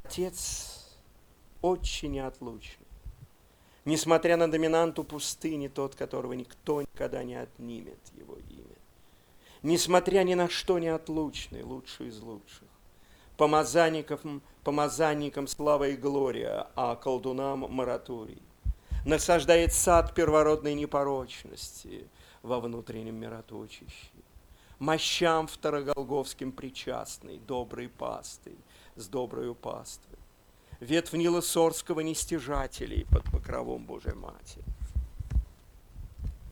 Отец очень неотлучный. Несмотря на доминанту пустыни, тот, которого никто никогда не отнимет его имя. Несмотря ни на что неотлучный, лучший из лучших. Помазанникам слава и глория, а колдунам мораторий. Насаждает сад первородной непорочности во внутреннем мироточище. Мощам второголговским причастный, добрый пастырь с доброю паствой. Ветвь Нила Сорского нестяжателей под покровом Божией Матери.